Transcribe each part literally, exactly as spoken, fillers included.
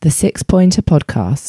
The Six Pointer Podcast.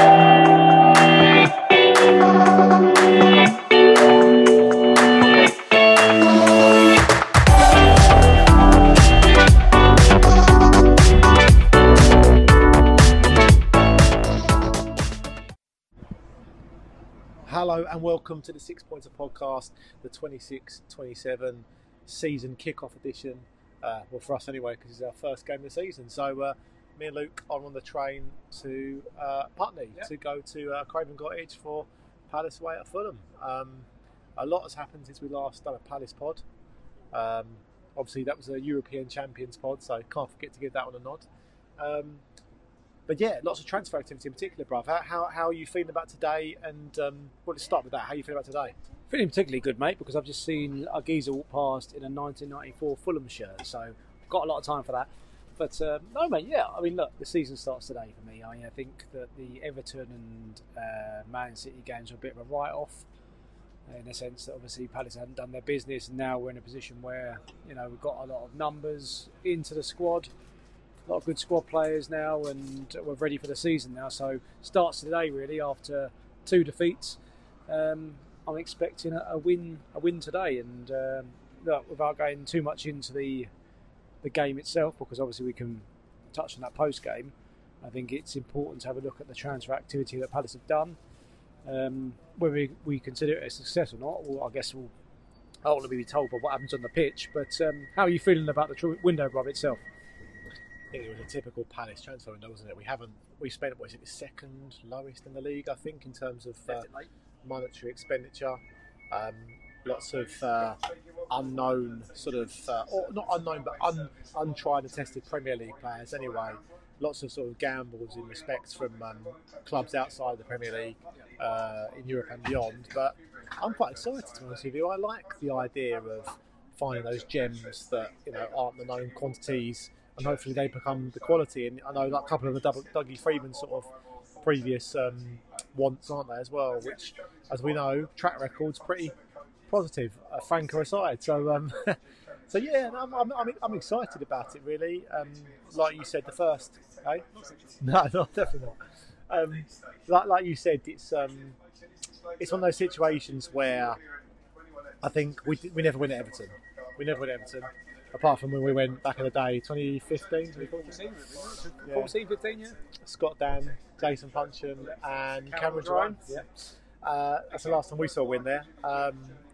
Hello and welcome to the Six Pointer Podcast, the twenty-six twenty-seven season kickoff edition. Uh, well, for us anyway, because it's our first game of the season. So uh, me and Luke are on the train to uh, Putney yep. to go to uh, Craven Cottage for Palace away at Fulham. Um, a lot has happened since we last done a Palace pod. Um, obviously, that was a European Champions pod, so can't forget to give that one a nod. Um, But yeah, lots of transfer activity in particular, bruv. How, how, how are you feeling about today? And um, well, let's start with that. How are you feeling about today? Feeling particularly good, mate, because I've just seen a geezer walk past in a nineteen ninety-four Fulham shirt, so I've got a lot of time for that. But um, no, mate, yeah, I mean, look, the season starts today for me. I, mean, I think that the Everton and uh, Man City games are a bit of a write-off, in the sense that obviously Palace hadn't done their business, and now we're in a position where, you know, we've got a lot of numbers into the squad. A lot of good squad players now, and we're ready for the season now. So starts today really after two defeats. Um, I'm expecting a, a win, a win today, and um, look, without going too much into the the game itself, because obviously we can touch on that post game. I think it's important to have a look at the transfer activity that Palace have done. Um, whether we, we consider it a success or not, well, I guess we'll ultimately be told by what happens on the pitch. But um, how are you feeling about the tr- window, Rob, itself? I think it was a typical Palace transfer window, wasn't it? We haven't, we spent, what is it, the second lowest in the league, I think, in terms of uh, monetary expenditure. Um, lots of uh, unknown, sort of, uh, or not unknown, but un, untried and tested Premier League players anyway. Lots of sort of gambles in respect from um, clubs outside the Premier League uh, in Europe and beyond. But I'm quite excited, to be honest with you. I like the idea of finding those gems that, you know, aren't the known quantities, and hopefully they become the quality. And I know like a couple of the double, Dougie Freeman sort of previous um, wants, aren't they, as well, which, as we know, track record's pretty positive, uh, Franco aside. So, um, so yeah, I'm, I'm, I'm, I'm excited about it, really. Um, like you said, the first, eh? No, no, definitely not. Um, like, like you said, it's um, it's one of those situations where I think we we never win at Everton. We never win at Everton. Apart from when we went back in the day, twenty fifteen, twenty fourteen, yeah. fourteen, fifteen, yeah. Scott Dan, Jason Puncheon and Cameron Jerome. Yeah. Uh, that's the last time we saw a win there. Um,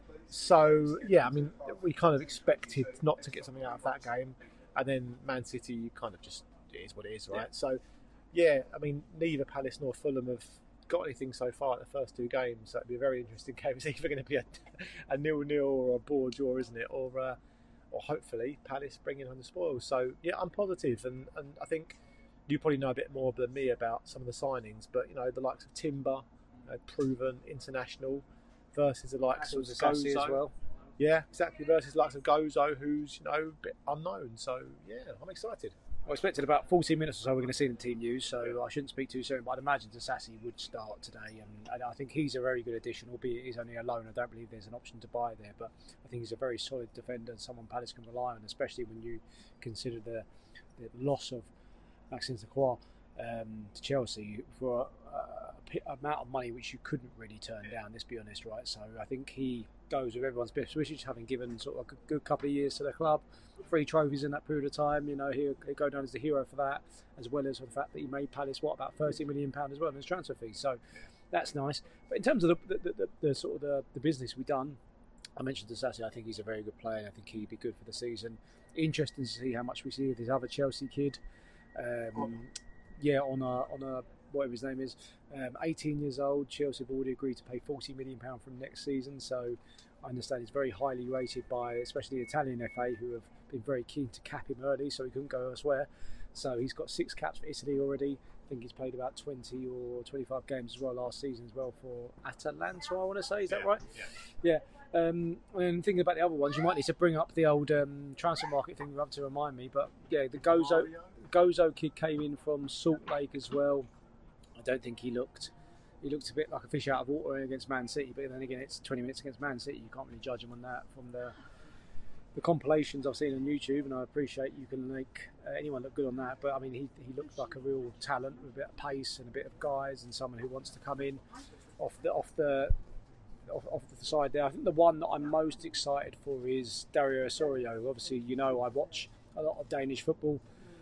so, yeah, I mean, we kind of expected not to get something out of that game. And then Man City kind of just, it is what it is, right? Yeah. So, yeah, I mean, neither Palace nor Fulham have got anything so far at the first two games. So it'll be a very interesting game. It's either going to be a, a nil-nil or a bore draw, isn't it? Or... Uh, or hopefully Palace bringing home the spoils. So yeah, I'm positive, and, and I think you probably know a bit more than me about some of the signings, but you know, the likes of Timber, you know, proven international, versus the likes of Gozo as well. Yeah, exactly, versus the likes of Gozo, who's, you know, a bit unknown. So yeah, I'm excited. I expected about fourteen minutes or so we're going to see in the team news, so I shouldn't speak too soon, but I'd imagine Disasi would start today, and, and I think he's a very good addition, albeit he's only a loan. I don't believe there's an option to buy there, but I think he's a very solid defender and someone Palace can rely on, especially when you consider the, the loss of Maxence Lacroix um, to Chelsea for an amount of money which you couldn't really turn down, let's be honest, right? So I think he goes with everyone's best wishes, having given sort of a good couple of years to the club, three trophies in that period of time. You know, he'll, he'll go down as the hero for that, as well as for the fact that he made Palace what about thirty million pounds as well in his transfer fee. So that's nice. But in terms of the, the, the, the sort of the, the business we've done, I mentioned Disasi. I think he's a very good player, and I think he'd be good for the season. Interesting to see how much we see of this other Chelsea kid. Um, yeah, on a on a whatever his name is, um, eighteen years old. Chelsea have already agreed to pay forty million pounds from next season. So I understand he's very highly rated by especially the Italian F A, who have been very keen to cap him early, so he couldn't go elsewhere. So he's got six caps for Italy already. I think he's played about twenty or twenty-five games as well last season as well for Atalanta, I want to say. Is that yeah, right? Yeah. yeah. Um, and thinking about the other ones, you might need to bring up the old um, transfer market thing you have to remind me. But yeah, the Gozo, Gozo kid came in from Salt Lake as well. I don't think he looked he looked a bit like a fish out of water against Man City, but then again it's twenty minutes against Man City, you can't really judge him on that from the the compilations I've seen on YouTube, and I appreciate you can make uh, anyone look good on that. But I mean, he he looks like a real talent with a bit of pace and a bit of guys, and someone who wants to come in off the off the off, off the side there. I think the one that I'm most excited for is Dario Osorio. Obviously, you know, I watch a lot of Danish football.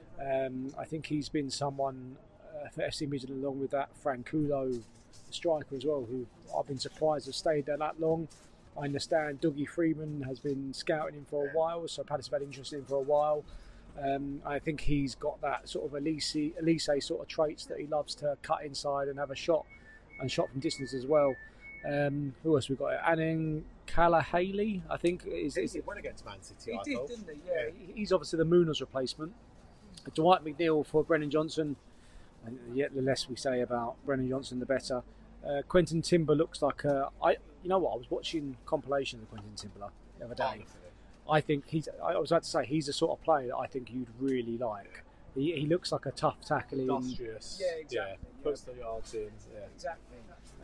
Um, I think he's been someone uh, for F C Midtjylland, along with that Frankulo striker as well, who I've been surprised has stayed there that long. I understand Dougie Freeman has been scouting him for a while, so Palace have had interest in him for a while. Um, I think he's got that sort of Elise, Elise sort of traits that he loves to cut inside and have a shot, and shot from distance as well. Um, who else we got? Anning Calla-Haley, I think. Is, is, he went against Man City, he I did, thought. didn't he? Yeah, yeah. He's obviously the Munoz replacement. Dwight McNeil for Brennan Johnson. And yet the less we say about Brennan Johnson, the better. Uh, Quentin Timber looks like a, I. You know what? I was watching compilations of Quentin Timber the other day. I think he's. I was about to say he's the sort of player that I think you'd really like. He, he looks like a tough tackling. Industrious. Yeah, exactly. Yeah, puts the yards in. Yeah. Exactly.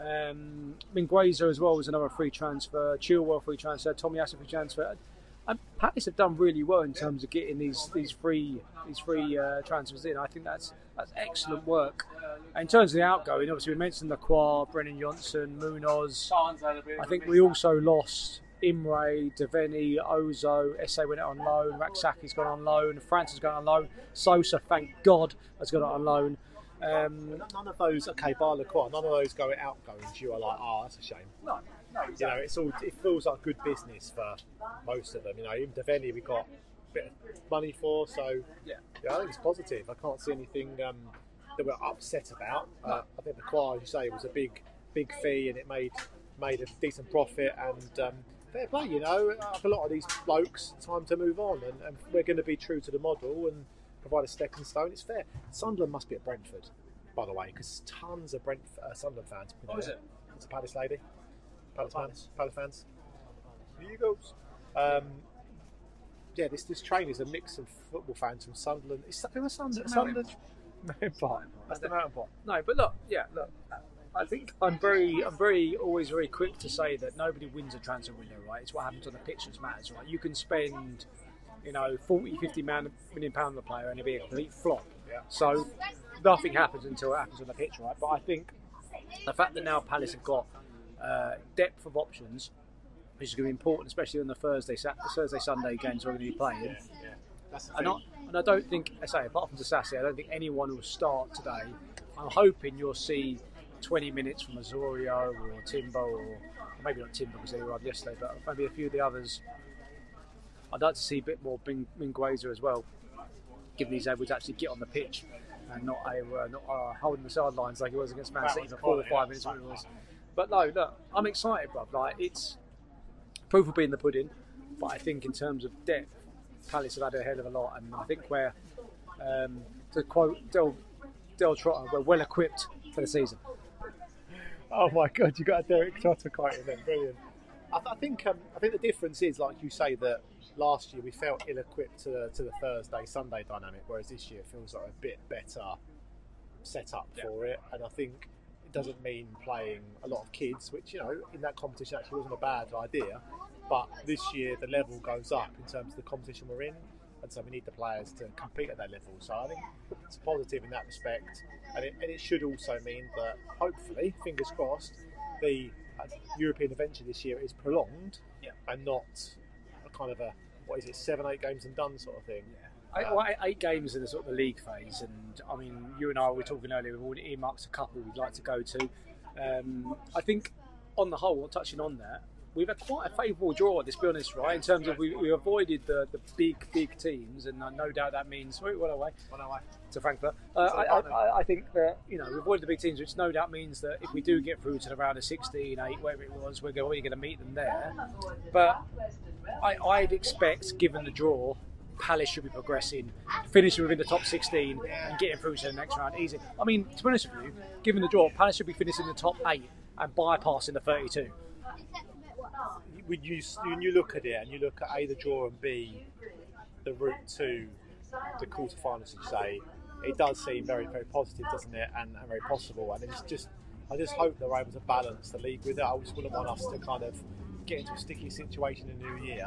Um, Mingueza as well was another free transfer. Chilwell free transfer. Tomiyasu free transfer. And Palace have done really well in terms of getting these these free these free uh, transfers in. I think that's that's excellent work. And in terms of the outgoing, obviously we mentioned Lacroix, Brennan Johnson, Munoz. I think we also lost Imre, Devaney, Ozo. Esse went out on loan. Raksaki's gone on loan. France has gone on loan. Sosa, thank God, has gone out on loan. Um, none of those, okay, bar Lacroix, none of those go outgoings. You are like, oh, that's a shame. No, no, exactly. You know, it's all. It feels like good business for most of them. You know, even Devaney we got a bit of money for, so yeah, yeah, I think it's positive. I can't see anything um, that we're upset about. Uh, I think Lacroix, as you say, was a big, big fee, and it made made a decent profit. And um, fair play, you know, like a lot of these blokes, time to move on, and, and we're going to be true to the model and provide a stepping stone. It's fair. Sunderland must be at Brentford, by the way, because tons of Brent uh, Sunderland fans. Oh, is it? It's a Palace lady. Palace fans. Palace fans. Here you go. Um, yeah, this this train is a mix of football fans from Sunderland. Is that a Sunderland? Sunderland? Mountain Park. That's the Mountain Park. No, but look, yeah, look. I think I'm very, I'm very, always very quick to say that nobody wins a transfer window, right? It's what happens on the pitch that matters, right? You can spend, you know, forty, fifty million pounds on the player and it'll be a complete flop. Yeah. So nothing happens until it happens on the pitch, right? But I think the fact that now Palace have got uh, depth of options, which is going to be important, especially on the Thursday, Thursday, Sunday games we're going to be playing. Yeah. That's the and, thing. I, and I don't think, I say, apart from Disasi, I don't think anyone will start today. I'm hoping you'll see twenty minutes from Osorio or Timber, or maybe not Timber because they arrived yesterday, but maybe a few of the others. I'd like to see a bit more Ming- Mingueza as well, given he's able to actually get on the pitch and not uh, not uh, holding the sidelines like he was against Man City for four or five minutes. What it was. But no, look, I'm excited, bruv. Like, it's proof will be in the pudding, but I think in terms of depth, Palace have had a hell of a lot, and I think we're, um, to quote Del, Del Trotter, we're well equipped for the season. Oh my God, you got a Derek Trotter quote in there, brilliant. I, th- I think um, I think the difference is, like you say, that last year we felt ill-equipped to, to the Thursday Sunday dynamic, whereas this year it feels like a bit better set up Yeah. for it. And I think it doesn't mean playing a lot of kids, which, you know, in that competition actually wasn't a bad idea. But this year the level goes up in terms of the competition we're in, and so we need the players to compete at that level. So I think it's positive in that respect, and it, and it should also mean that hopefully, fingers crossed, the uh, European adventure this year is prolonged, Yeah. and not a kind of a, what is it, seven, eight games and done sort of thing. Eight, well, eight, eight games in the sort of the league phase, and I mean, you and I were talking earlier. We've already earmarked a couple we'd like to go to. Um, I think, on the whole, touching on that, we've had quite a favourable draw. Let's be honest, right? In terms of we, we avoided the, the big big teams, and no doubt that means wait, what away One away. to Frankfurt. Uh, I, I, I think that, you know, we avoided the big teams, which no doubt means that if we do get through to the round of sixteen, eight, whatever it was, we're going to meet them there. But I, I'd expect, given the draw, Palace should be progressing, finishing within the top sixteen and getting through to the next round easy. I mean, to be honest with you, given the draw, Palace should be finishing in the top eight and bypassing the thirty-two. When you, when you look at it, and you look at A, the draw, and B, the route to the quarterfinals, as you say, it does seem very, very positive, doesn't it? And, and very possible. And it's just, I just hope they're able to balance the league with it. I just wouldn't want us to kind of get into a sticky situation in the new year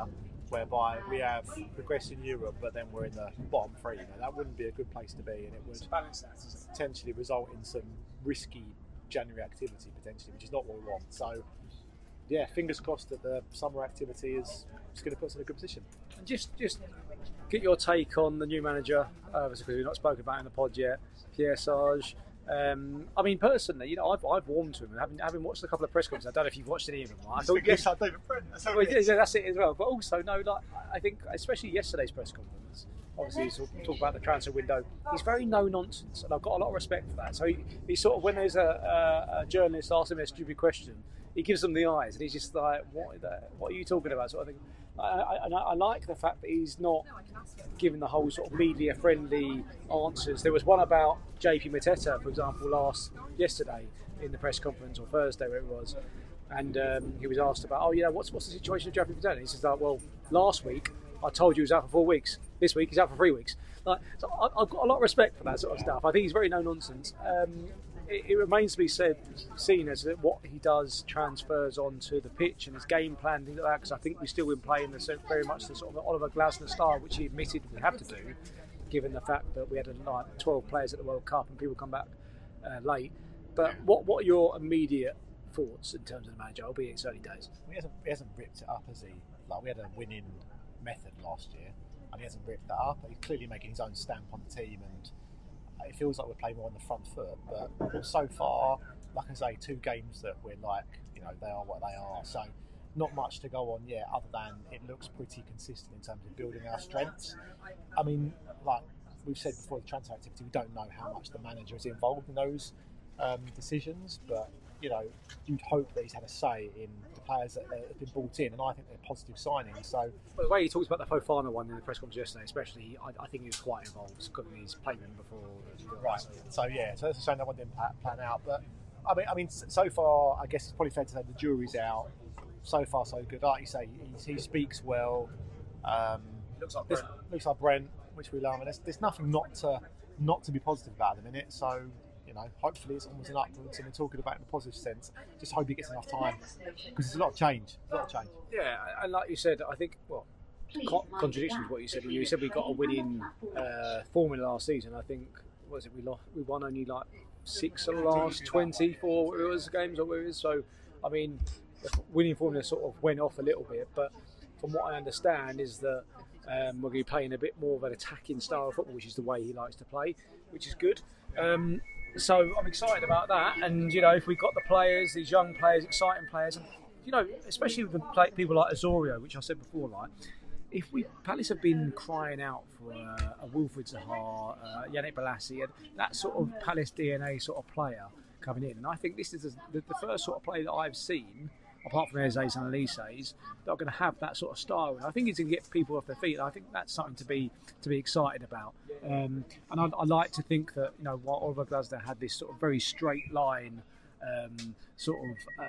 whereby we have progressed in Europe, but then we're in the bottom three. You know, that wouldn't be a good place to be, and it would potentially result in some risky January activity potentially, which is not what we want. So, yeah, fingers crossed that the summer activity is just going to put us in a good position. And just, just get your take on the new manager, uh, because we've not spoken about it in the pod yet, Pierre Sage. Um, I mean, personally, you know, I've, I've warmed to him, having, having watched a couple of press conferences. I don't know if you've watched any of them. I thought, yes, I David Brent. That's, well, yeah, that's it as well. But also, no, like I think, especially yesterday's press conference. Obviously, he's talking about the transfer window. He's very no nonsense, and I've got a lot of respect for that. So he, he sort of, when there's a, a, a journalist asking him a stupid question, he gives them the eyes, and he's just like, "What? What are you talking about?" Sort of thing. I, I, I, I like the fact that he's not giving the whole sort of media-friendly answers. There was one about J P Mateta, for example, last yesterday in the press conference, or Thursday, where it was, and um, he was asked about, oh, you know, what's what's the situation with J P Mateta? And he says, like, well, last week I told you he was out for four weeks. This week he's out for three weeks. Like, so I, I've got a lot of respect for that sort of stuff. I think he's very no-nonsense. Um, It, it remains to be said, seen as that what he does transfers onto the pitch and his game plan, things like that. Because I think we've still been playing the, very much the sort of Oliver Glasner style, which he admitted we have to do, given the fact that we had like twelve players at the World Cup and people come back uh, late. But what what are your immediate thoughts in terms of the manager, albeit it's early days? He hasn't, he hasn't ripped it up, has he? Like, we had a winning method last year, and he hasn't ripped that up. He's clearly making his own stamp on the team, and it feels like we're playing more on the front foot, but so far, like I say, two games that we're like, you know, they are what they are. So not much to go on yet, other than it looks pretty consistent in terms of building our strengths. I mean, like we've said before, the transfer activity, we don't know how much the manager is involved in those um, decisions, but you know, you'd hope that he's had a say in the players that have been brought in, and I think they're positive signings. So, well, the way he talks about the Fofana one in the press conference yesterday, especially, I, I think he was quite involved because he's played with him before. Right. So yeah, so that's a shame that one didn't plan out. But I mean, I mean, so far, I guess it's probably fair to say the jury's out. So far, so good. Like you say, he, he speaks well. Um, looks like Brent. Looks like Brent, which we love. And there's, there's nothing not to not to be positive about at the minute. So, you know, hopefully it's almost an upwards, and we're talking about it in a positive sense. Just hope he gets enough time, because there's a lot of change. A lot of change. Yeah, and like you said, I think, well, co- contradiction to what you said. You said we got a winning uh, formula last season. I think, what was it, we lost, we won only like six of the last twenty-four it was games or whatever it is. So, I mean, the winning formula sort of went off a little bit, but from what I understand is that um, we're going to be playing a bit more of an attacking style of football, which is the way he likes to play, which is good. Um, so I'm excited about that, and you know, if we've got the players, these young players, exciting players, and you know, especially with the play, people like Osorio, which I said before, like if we Palace have been crying out for uh, a Wilfried Zaha, uh, Yannick Bolasie, and that sort of Palace D N A sort of player coming in, and I think this is the, the first sort of player that I've seen, apart from Eze's and Elise's, that are going to have that sort of style. And I think it's going to get people off their feet. And I think that's something to be to be excited about. Um, and I, I like to think that, you know, while Oliver Glasner had this sort of very straight line um, sort of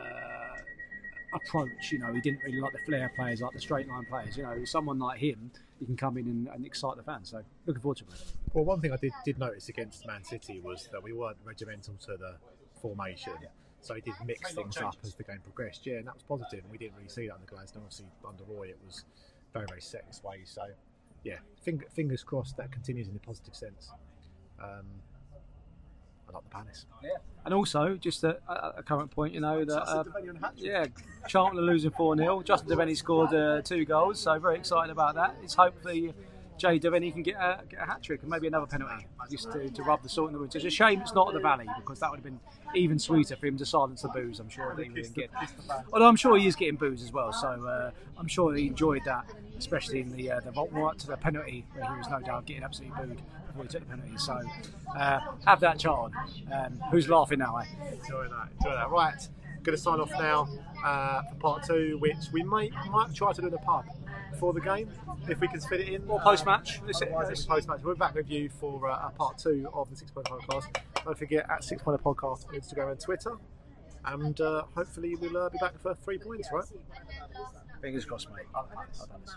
uh, approach, you know, he didn't really like the flair players, like the straight line players. You know, someone like him, he can come in and, and excite the fans. So looking forward to it. Well, one thing I did, did notice against Man City was that we weren't regimental to the formation. Yeah. So he did mix things up as the game progressed, yeah, and that was positive. And we didn't really see that under Glasner. Obviously, under Roy, it was very, very set its ways. So, yeah, finger, fingers crossed that continues in a positive sense. Um, I like the Palace. Yeah, and also just a, a current point, you know that uh, yeah, Charlton are losing four nil. Justin Devaney scored uh, two goals, so very excited about that. It's hopefully Jay Devaney can get a, get a hat trick and maybe another penalty, just to, to rub the salt in the wound. It's a shame it's not at the Valley, because that would have been even sweeter for him to silence the boos. I'm sure that he would get. Although I'm sure he is getting boos as well, so uh, I'm sure he enjoyed that, especially in the uh, the vault right to the penalty, where he was no doubt getting absolutely booed before he took the penalty. So uh, have that chat on. Um, who's laughing now? Eh? Enjoy that. Enjoy that. Right, going to sign off now uh, for part two, which we might might try to do in the pub before the game, if we can fit it in. Or post-match. Uh, Otherwise, post-match. We're back with you for uh, part two of the Six Pointer Podcast. Don't forget, at Six Pointer Podcast on Instagram and Twitter. And uh, hopefully we'll uh, be back for three points, right? Fingers crossed, mate. I've done this.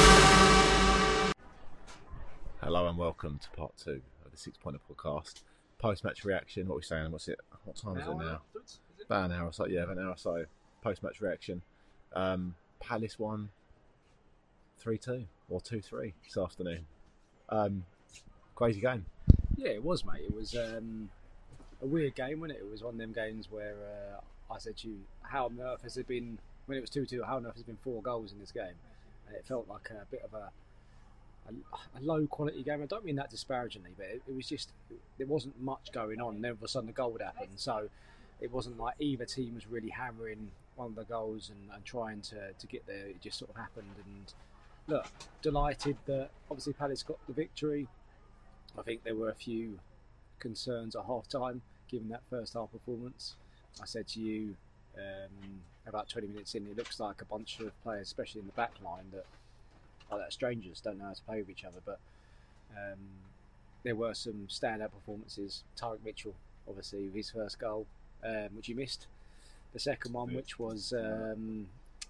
Hello and welcome to part two of the Six Pointer Podcast. post-match reaction. What are we saying? What's it? What time is it now? About an hour or so. Yeah, about an hour or so. Post-match reaction. Um, Palace won three two or two three this afternoon. Um, crazy game. Yeah, it was, mate. It was um, a weird game, wasn't it? It was one of them games where uh, I said to you, how on earth has it been, when it was two two, how on earth has it been four goals in this game? And it felt like a bit of a, a, a low quality game. I don't mean that disparagingly, but it, it was just, there wasn't much going on. And then all of a sudden the goal would happen. So it wasn't like either team was really hammering one of the goals and, and trying to, to get there. It just sort of happened. And look, delighted that obviously Palace got the victory. I think there were a few concerns at half time given that first half performance. I said to you um, about twenty minutes in, it looks like a bunch of players, especially in the back line, that are like strangers, don't know how to play with each other. But um, there were some standout performances. Tyrick Mitchell, obviously, with his first goal, um, which he missed. The second one, which was um,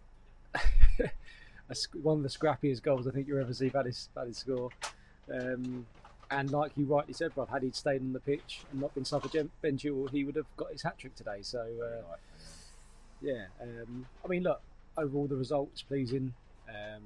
a, one of the scrappiest goals I think you ever see Palace score. Um, and like you rightly said, bruv, had he stayed on the pitch and not been suffered Ben Chilwell, he would have got his hat trick today. So, uh, yeah, um, I mean, look, overall the results pleasing. Um,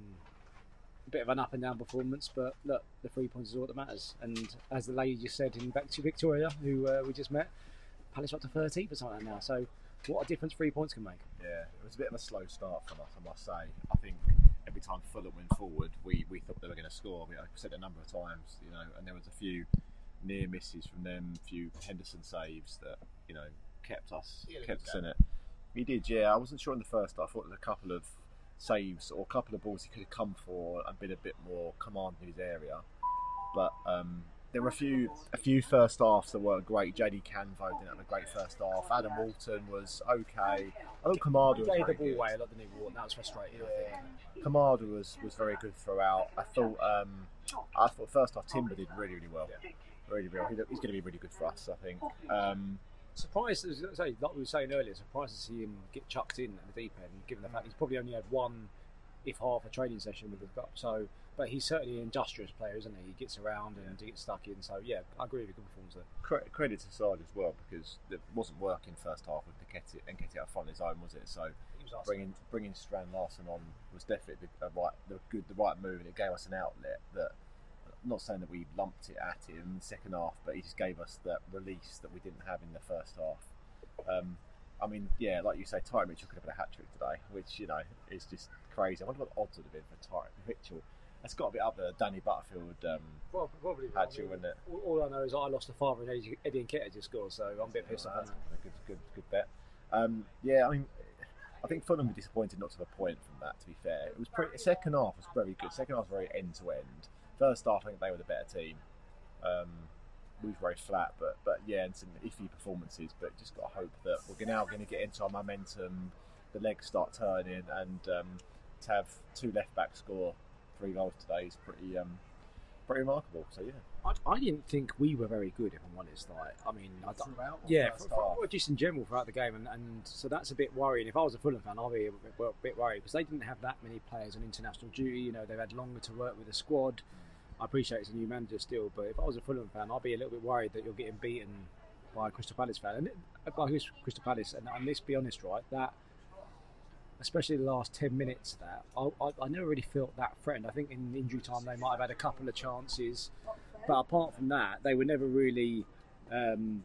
a bit of an up and down performance, but look, the three points is all that matters. And as the lady just said in back to Victoria, who uh, we just met, Palace are up to thirteen or something now. So, what a difference three points can make. Yeah, it was a bit of a slow start from us, I must say. I think every time Fulham went forward, we, we thought they were going to score. We said it a number of times, you know, and there was a few near misses from them, a few Henderson saves that, you know, kept us kept us in it. He did, yeah. I wasn't sure in the first half. I thought there was a couple of saves or a couple of balls he could have come for and been a bit more command in his area. But um, there were a few a few first halves that weren't great. J D Canvo didn't have a great first half. Adam Walton was okay. I thought Kamada was very the ball good. away a lot, didn't he? That was frustrating. Yeah. I think Kamada was, was very good throughout. I thought um, I thought first half Timber did really really well. Really well. He, he's going to be really good for us, I think. Um, Surprised, as I say, like we were saying earlier, surprised to see him get chucked in at the deep end, given the fact he's probably only had one, if half, a training session with the club. So, but he's certainly an industrious player, isn't he? He gets around and he gets stuck in. So, yeah, I agree with a good performance there. Credit to Sard as well, because it wasn't working first half with Nketiah and Nketiah up front on his own, was it? So, was bringing bringing Strand Larsen on was definitely the, the right, the good, the right move, and it gave us an outlet that. I'm not saying that we lumped it at him in the second half, but he just gave us that release that we didn't have in the first half. Um, I mean, yeah, like you say, Tyrick Mitchell could have been a hat trick today, which, you know, is just crazy. I wonder what the odds would have been for Tyrick Mitchell. That's got to be up there. Danny Butterfield um, well, probably hat trick, wouldn't it? All, all I know is I lost a father and Eddie, Eddie Nketiah just scored, so I'm a bit pissed off on that. A good, good, good bet. Um, yeah, I mean, I think Fulham were disappointed not to have a point from that, to be fair. It was pretty, second half was very good. Second half was very end to end. First half, I think they were the better team. Um, we were very flat, but but yeah, and some iffy performances. But just got to hope that we're now going to get into our momentum. The legs start turning, and um, to have two left backs score three goals today is pretty um, pretty remarkable. So yeah, I, I didn't think we were very good, if I'm honest. Like, I mean, I don't, Throughout yeah, first for, for, half. just in general throughout the game, and, and so that's a bit worrying. If I was a Fulham fan, I'd be a bit, a bit worried because they didn't have that many players on international duty. You know, they've had longer to work with the squad. I appreciate it's a new manager still, but if I was a Fulham fan, I'd be a little bit worried that you're getting beaten by a Crystal Palace fan. And by Crystal Palace, and, and let's be honest, right? That, especially the last ten minutes, that I, I, I never really felt that threatened. I think in injury time they might have had a couple of chances, but apart from that, they were never really. Um,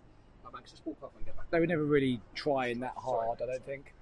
they were never really trying that hard. I don't think.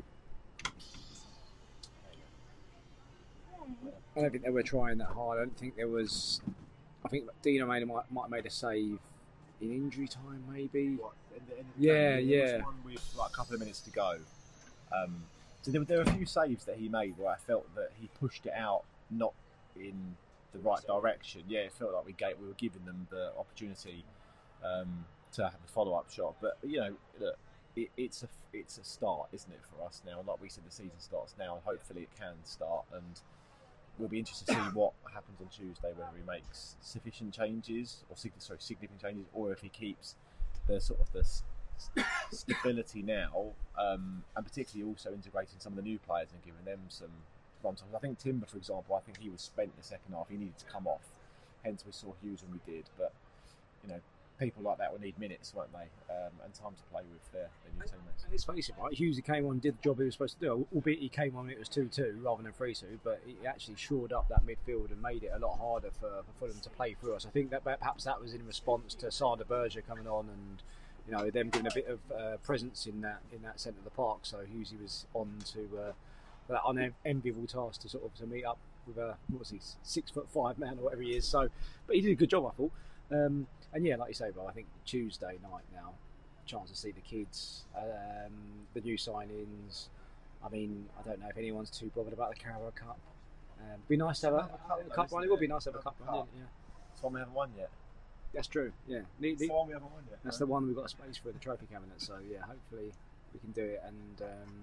I don't think they were trying that hard. I don't think there was. I think Dino made might, might have made a save in injury time, maybe. What, in the, in the yeah, game, yeah. There was one with like a couple of minutes to go. Um, so there, there were a few saves that he made where I felt that he pushed it out not in the right direction. Yeah, it felt like we gave, we were giving them the opportunity um, to have a follow-up shot. But you know, look, it, it's a it's a start, isn't it, for us now? Like we said, the season starts now, and hopefully it can start. And we'll be interested to see what happens on Tuesday, whether he makes sufficient changes or sorry, significant changes, or if he keeps the sort of the st- stability now, um, and particularly also integrating some of the new players and giving them some run time. I think Timber, for example, I think he was spent in the second half. He needed to come off. Hence, we saw Hughes when we did. But you know, people like that will need minutes, won't they? Um, and time to play with their, their new teammates. And let's face it, right? Hughesy came on and did the job he was supposed to do, albeit he came on and it was two two rather than three two, but he actually shored up that midfield and made it a lot harder for, for Fulham to play through us. I think that perhaps that was in response to Sada Berger coming on and, you know, them giving a bit of uh, presence in that in that centre of the park. So Hughesy was on to uh, that unenviable task to sort of to meet up with a, what was he, six foot five man or whatever he is. So, but he did a good job, I thought. Um, and yeah, like you say, Bob, I think Tuesday night now, chance to see the kids, um, the new signings. I mean, I don't know if anyone's too bothered about the Carabao Cup. Um, it'd be nice to have a, a cup run. It would be nice to have a cup run. Yeah, It's one we haven't won yet. that's true. Yeah, the, It's the, the one we haven't won yet. that's the one we've got a space for in the trophy cabinet. So yeah, hopefully we can do it. And um,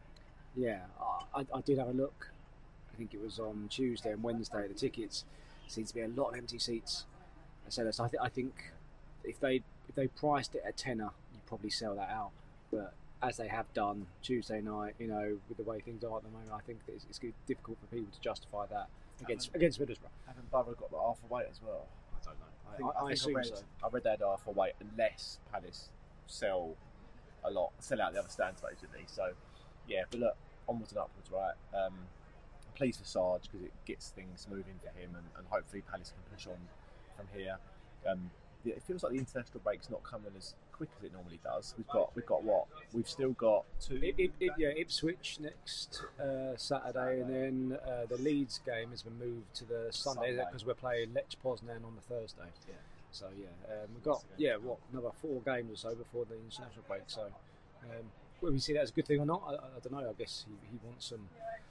yeah, I, I did have a look. I think it was on Tuesday and Wednesday. The tickets seems to be a lot of empty seats. So I, th- I think if they if they priced it at tenner, you'd probably sell that out. But as they have done Tuesday night, you know, with the way things are at the moment, I think that it's, it's difficult for people to justify that against Haven't- against Middlesbrough. Haven't Borough got the half a weight as well? I don't know. I, think, I- I, I think assume read, so. I read they had half a weight unless Palace sell a lot, sell out the other stands basically. So yeah, but look, onwards and upwards, right? Um, I'm pleased for Sarge because it gets things moving for him, and, and hopefully Palace can push on from here. Um, yeah, it feels like the international break's not coming as quick as it normally does. We've got we've got what? We've still got two. It, it, it, yeah, Ipswich next uh, Saturday, and then uh, the Leeds game has been moved to the Sunday Sunday. because we're playing Lech Poznan on the Thursday. Yeah. So yeah, um, we've got yeah what another four games or so before the international break. So um, whether we see that as a good thing or not, I, I don't know. I guess he, he wants some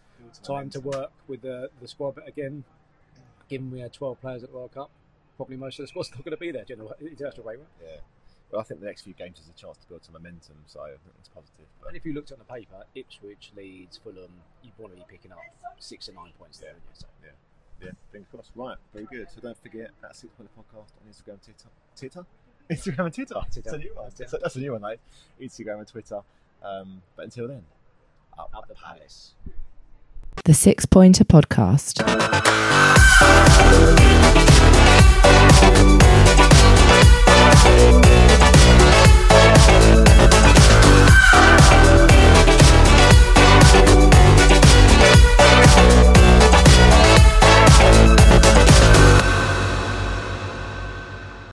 time to work with the the squad. But again, given we had twelve players at the World Cup, probably most of the squad's not going to be there during the international break, right? Yeah. Well, I think the next few games is a chance to build some momentum, so I think it's positive. But And if you looked on the paper, Ipswich, Leeds, Fulham, you'd want to be picking up six or nine points there. wouldn't you? So, yeah, yeah, fingers crossed. Right, very good. So don't forget that Six Point Podcast on Instagram, Twitter, Twitter, Instagram and Twitter. Twitter. That's a new one. Twitter. That's a, that's a new one, mate. Instagram and Twitter. Um, but until then, up, up the the palace. Palace. The Six Pointer Podcast.